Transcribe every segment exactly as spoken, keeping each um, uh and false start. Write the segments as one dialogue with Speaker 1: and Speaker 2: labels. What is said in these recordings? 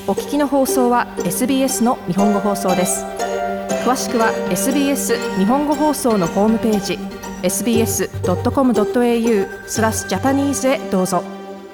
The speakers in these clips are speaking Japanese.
Speaker 1: お聞きの放送は エスビーエス の日本語放送です。詳しくは エスビーエス 日本語放送のホームページ エスビーエスドットコムドットエーユー スラスジャパニーズへどうぞ。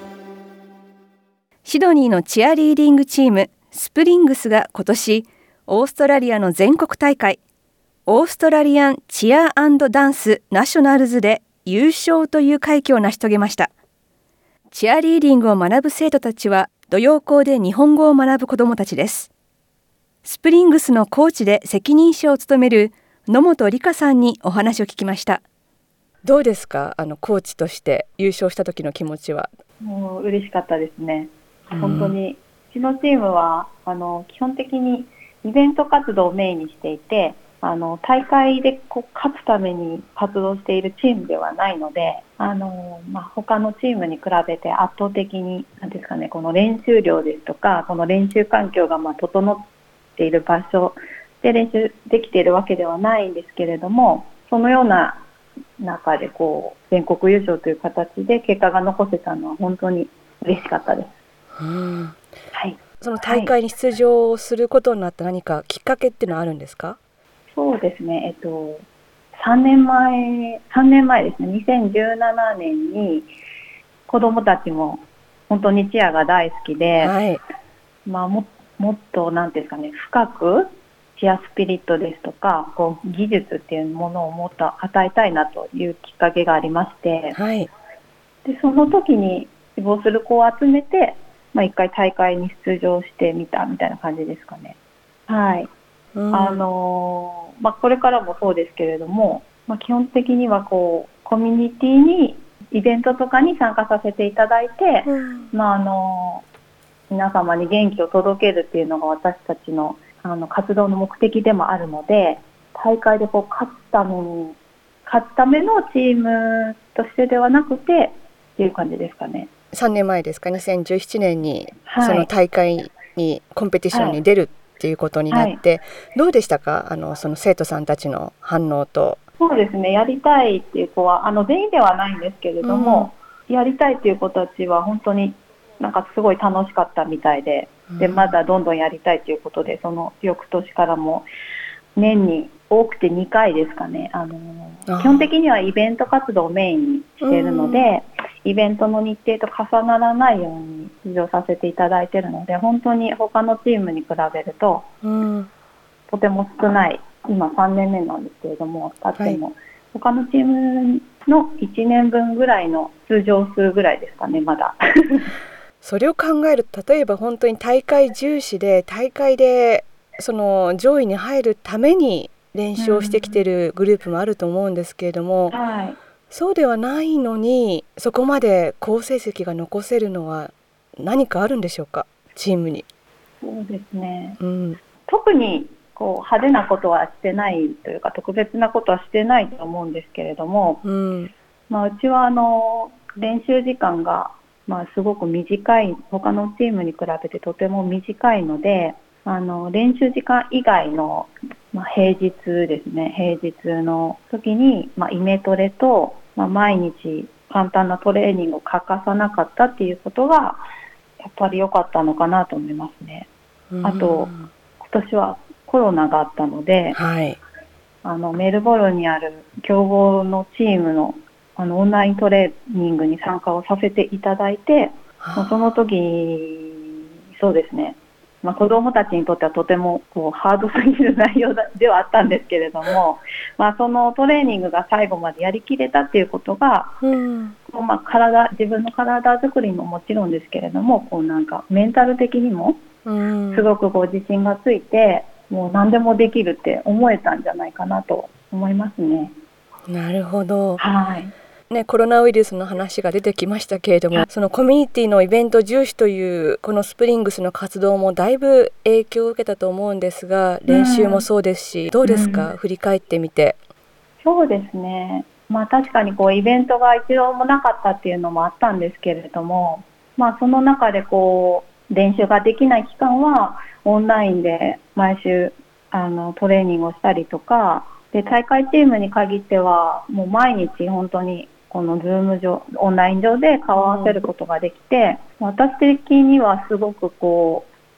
Speaker 2: シドニーのチアリーディングチームスプリングスが今年オーストラリアの全国大会オーストラリアンチア&ダンスナショナルズで優勝という快挙を成し遂げました。チアリーディングを学ぶ生徒たちは土曜校で日本語を学ぶ子どもたちです。スプリングスのコーチで責任者を務める野本理香さんにお話を聞きました。どうですか、あのコーチとして優勝した時の気持ちは。
Speaker 3: もう嬉しかったですね。本当にうちのチームはあの基本的にイベント活動をメインにしていて、あの大会でこう勝つために活動しているチームではないので、あの、まあ、他のチームに比べて圧倒的に何ですかね、この練習量ですとかこの練習環境がまあ整っている場所で練習できているわけではないんですけれども、そのような中でこう全国優勝という形で結果が残せたのは本当に嬉しかったです。
Speaker 2: うん
Speaker 3: はい、
Speaker 2: その大会に出場することになった何かきっかけっていうのはあるんですか？
Speaker 3: そうですね、えっと、さんねんまえ、さんねんまえですね、にせんじゅうななねんに子どもたちも本当にチアが大好きで、
Speaker 2: はい、
Speaker 3: まあ、も, もっとなんていうんですかね、深くチアスピリットですとかこう技術っていうものをもっと与えたいなというきっかけがありまして、
Speaker 2: はい、
Speaker 3: でその時に希望する子を集めて、まあ、一回大会に出場してみたみたいな感じですかね。はい、
Speaker 2: うん、
Speaker 3: あのまあ、これからもそうですけれども、まあ、基本的にはこうコミュニティにイベントとかに参加させていただいて、
Speaker 2: うん
Speaker 3: まあ、あの皆様に元気を届けるっていうのが私たちの、あの活動の目的でもあるので、大会でこう勝つために勝つためのチームとしてではなくてっていう感じですかね。
Speaker 2: さんねんまえですか、にせんじゅうななねんに、
Speaker 3: はい、
Speaker 2: その大会にコンペティションに出るっていうことになって、はい、どうでしたか、あのその生徒さんたちの反応と。
Speaker 3: そうですね、やりたいっていう子はあの全員ではないんですけれども、うん、やりたいっていう子たちは本当になんかすごい楽しかったみたいで、でまだどんどんやりたいということで、その翌年からも年に多くてにかいですかね、あのー、基本的にはイベント活動をメインにしているので、イベントの日程と重ならないように出場させていただいているので、本当に他のチームに比べると、うん、とても少ない、今さんねんめなんですけれども、あっても、はい、他のチームのいちねんぶんぐらいの出場数ぐらいですかね、まだ
Speaker 2: それを考えると、例えば本当に大会重視で大会でその上位に入るために練習をしてきているグループもあると思うんですけれども、
Speaker 3: うん、はい、
Speaker 2: そうではないのにそこまで好成績が残せるのは何かあるんでしょうか、チームに。
Speaker 3: そうですね、
Speaker 2: うん、
Speaker 3: 特にこう派手なことはしてないというか特別なことはしてないと思うんですけれども、
Speaker 2: うん、
Speaker 3: まあ、うちはあの練習時間がまあすごく短い、他のチームに比べてとても短いので、あの練習時間以外の、まあ、平日ですね、平日の時に、まあ、イメトレと、まあ、毎日簡単なトレーニングを欠かさなかったっていうことがやっぱり良かったのかなと思いますね。あと今年はコロナがあったので、
Speaker 2: はい、
Speaker 3: あのメルボルンにある強豪のチームの、あのオンライントレーニングに参加をさせていただいて、まあ、その時そうですね、まあ、子どもたちにとってはとてもこうハードすぎる内容ではあったんですけれども、まあ、そのトレーニングが最後までやりきれたっていうことが、うんまあ、体自分の体作りももちろんですけれども、こうなんかメンタル的にもすごくこう自信がついて、もう何でもできるって思えたんじゃないかなと思いますね。
Speaker 2: なるほど、
Speaker 3: はい
Speaker 2: ね、コロナウイルスの話が出てきましたけれども、はい、そのコミュニティのイベント重視というこのスプリングスの活動もだいぶ影響を受けたと思うんですが、練習もそうですし、うん、どうですか、うん、振り返ってみて。
Speaker 3: そうですね、まあ、確かにこうイベントが一度もなかったっていうのもあったんですけれども、まあ、その中でこう練習ができない期間はオンラインで毎週あのトレーニングをしたりとかで、大会チームに限ってはもう毎日本当にこの Zoom 上オンライン上で顔を合わせることができて、うん、私的にはすごくこう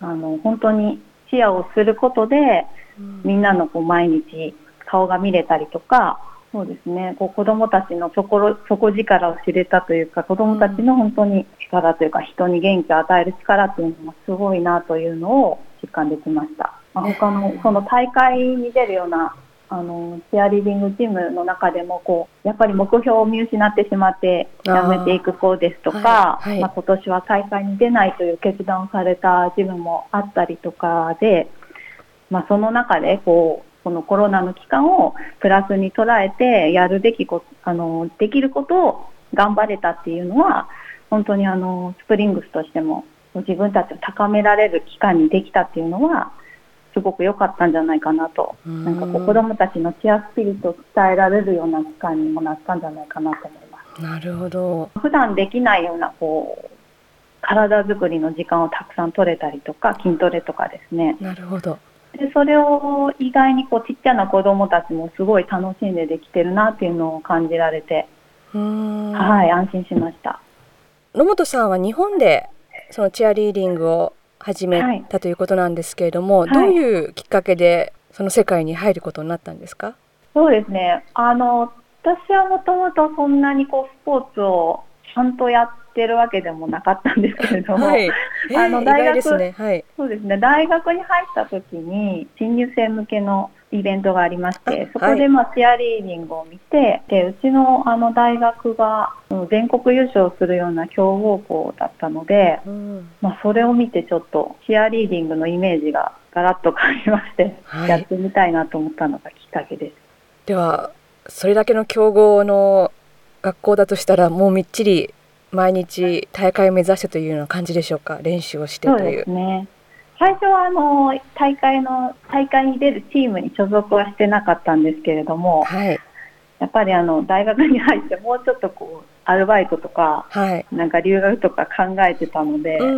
Speaker 3: あの本当にチアをすることで、うん、みんなのこう毎日顔が見れたりとか、そうですね、こう子どもたちの底、底力を知れたというか、子どもたちの本当に力というか、人に元気を与える力というのもすごいなというのを実感できました。まあ、他のその大会に出るようなあのチアリーディングチームの中でもこうやっぱり目標を見失ってしまってやめていく子ですとか、はいはい、まあ、今年は大会に出ないという決断をされたチームもあったりとかで、まあ、その中でこうこのコロナの期間をプラスに捉えてやるべきこと、あのできることを頑張れたっていうのは本当にあのスプリングスとしても自分たちを高められる期間にできたっていうのはすごく良かったんじゃないかなと、なんかこう子どもたちのチアスピリットを伝えられるような期間にもなったんじゃないかなと思います。
Speaker 2: なるほど。
Speaker 3: 普段できないようなこう体作りの時間をたくさん取れたりとか筋トレとかですね。
Speaker 2: なるほど。
Speaker 3: でそれを意外にこうちっちゃな子どもたちもすごい楽しんでできてるなっていうのを感じられて、うーん、はい、安心しました。
Speaker 2: 野本さんは日本でそのチアリーディングを始めたということなんですけれども、はい、どういうきっかけでその世界に入ることになったんですか？
Speaker 3: そうですね、あの私はもともとそんなにこうスポーツをちゃんとやってるわけでもなかったんですけれども、はい、えー、あの大学、ですね、はい、そうですね、大学に入った時に新入生向けのイベントがありまして、そこでまあチアリーディングを見て、でうちのあの大学が全国優勝するような強豪校だったので、うん、まあ、それを見てちょっとチアリーディングのイメージがガラッと変わりまして、はい、やってみたいなと思ったのがきっかけです。
Speaker 2: ではそれだけの強豪の学校だとしたらもうみっちり毎日大会を目指してというような感じでしょうか？練習をしてという。
Speaker 3: そうですね、最初はあの大会の大会に出るチームに所属はしてなかったんですけれども、はい、やっぱりあの大学に入ってもうちょっとこうアルバイトとか、はい、なんか留学とか考えてたので、うん、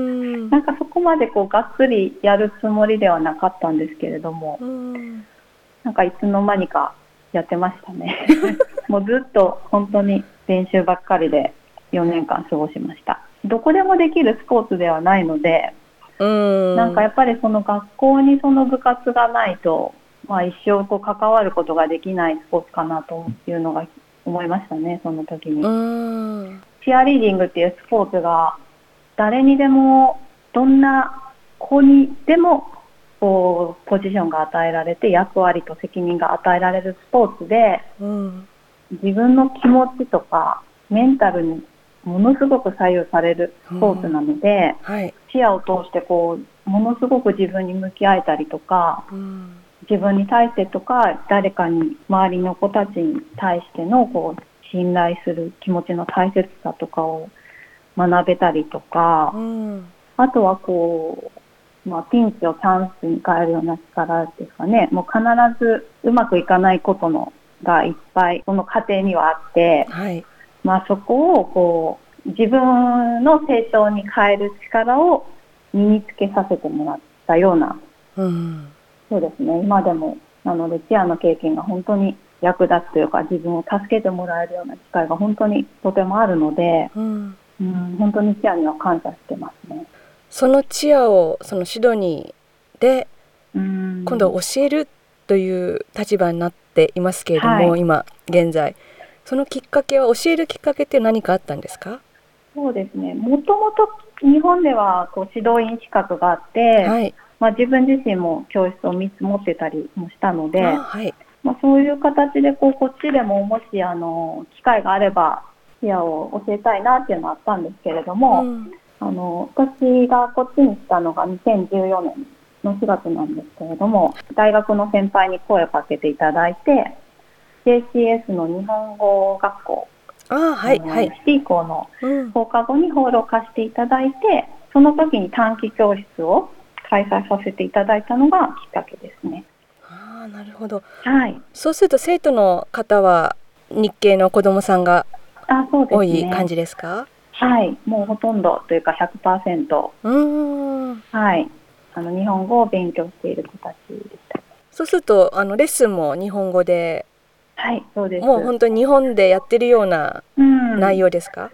Speaker 3: なんかそこまでこうがっつりやるつもりではなかったんですけれども、うん、なんかいつの間にかやってましたねもうずっと本当に練習ばっかりでよねんかん過ごしました。どこでもできるスポーツではないので、うーん、なんかやっぱりその学校にその部活がないと、まあ、一生こう関わることができないスポーツかなというのが思いましたね、その時に。うーん、チアリーディングっていうスポーツが誰にでもどんな子にでもこうポジションが与えられて役割と責任が与えられるスポーツで、うん、自分の気持ちとかメンタルにものすごく左右されるスポーツなので、うん、はい、視野を通してこうものすごく自分に向き合えたりとか、うん、自分に対してとか誰かに周りの子たちに対してのこう信頼する気持ちの大切さとかを学べたりとか、うん、あとはこう、まあ、ピンチをチャンスに変えるような力ですかね。もう必ずうまくいかないことのがいっぱいその過程にはあって、はい、まあ、そこをこう自分の成長に変える力を身につけさせてもらったような、うん、そうですね、今でもなのでチアの経験が本当に役立つというか自分を助けてもらえるような機会が本当にとてもあるので、うんうん、本当にチアには感謝してますね。
Speaker 2: そのチアをそのシドニーで今度は教えるという立場になっていますけれども、はい、今現在そのきっかけは教えるきっかけって何かあったんですか？
Speaker 3: そうですね、もともと日本ではこう指導員資格があって、はい、まあ、自分自身も教室をみっつ持ってたりもしたので、はい、まあ、そういう形でこうこっちでももしあの機会があればチアを教えたいなっていうのはあったんですけれども、うん、あの私がこっちに来たのがにせんじゅうよねんのしがつなんですけれども、大学の先輩に声をかけていただいて ジェイシーエス の日本語学校、あ、はいはい、シティ校の放課後にホールを貸していただいて、うん、その時に短期教室を開催させていただいたのがきっかけですね。
Speaker 2: あ、なるほど、
Speaker 3: はい、
Speaker 2: そうすると生徒の方は日系の子どもさんが多い感じですか？
Speaker 3: はい、もうほとんどというか ひゃくパーセント、うーん、はい、あの日本語を勉強している子たちでした。
Speaker 2: そうするとあのレッスンも日本語で、
Speaker 3: はい、そうです。
Speaker 2: もう本当に日本でやってるような内容ですか？
Speaker 3: うん、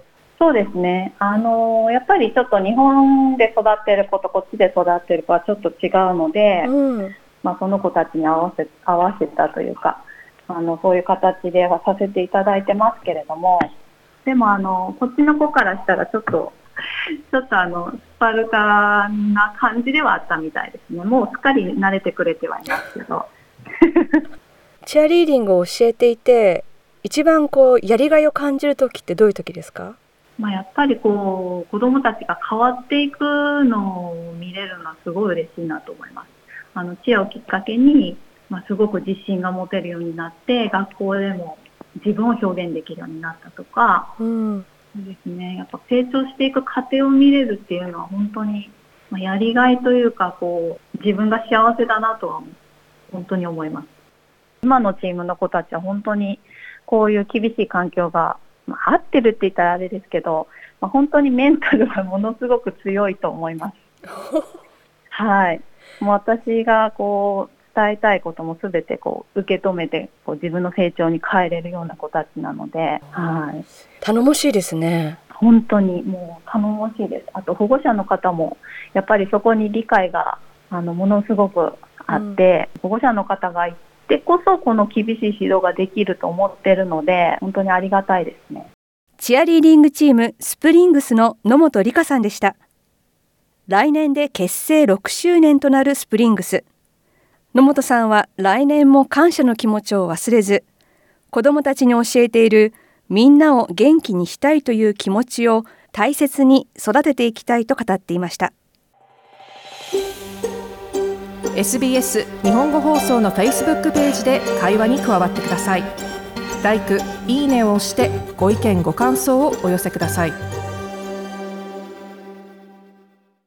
Speaker 3: そうですね。あのやっぱりちょっと日本で育ってる子とこっちで育ってる子はちょっと違うので、
Speaker 2: うん、
Speaker 3: まあ、その子たちに合わせ、合わせたというか、あのそういう形ではさせていただいてますけれども、でもあのこっちの子からしたらちょっとちょっとあのスパルタな感じではあったみたいですね。もうすっかり慣れてくれてはいますけど
Speaker 2: チアリーディングを教えていて一番こうやりがいを感じる時ってどういう時ですか？
Speaker 3: まあやっぱりこう子どもたちが変わっていくのを見れるのはすごい嬉しいなと思います。あのチアをきっかけに、まあ、すごく自信が持てるようになって学校でも自分を表現できるようになったとか、
Speaker 2: うん、
Speaker 3: そうですね、やっぱ成長していく過程を見れるっていうのは本当に、まあ、やりがいというかこう自分が幸せだなとは本当に思います。今のチームの子たちは本当にこういう厳しい環境が、まあ、合ってるって言ったらあれですけど、まあ、本当にメンタルがものすごく強いと思います。はい、もう私がこう伝えたいこともすべてこう受け止めてこう自分の成長に変えれるような子たちなので、はい、
Speaker 2: 頼もしいですね。
Speaker 3: 本当にもう頼もしいです。あと保護者の方もやっぱりそこに理解があのものすごくあって、うん、保護者の方がいてこそこの厳しい指導ができると思っているので本当にありがたいですね。
Speaker 2: チアリーディングチームスプリングスの野本理香さんでした。来年で結成ろくしゅうねんとなるスプリングス。野本さんは来年も感謝の気持ちを忘れず、子どもたちに教えているみんなを元気にしたいという気持ちを大切に育てていきたいと語っていました。
Speaker 1: エスビーエス 日本語放送の Facebook ページで会話に加わってください。ライク、いいねを押してご意見ご感想をお寄せください。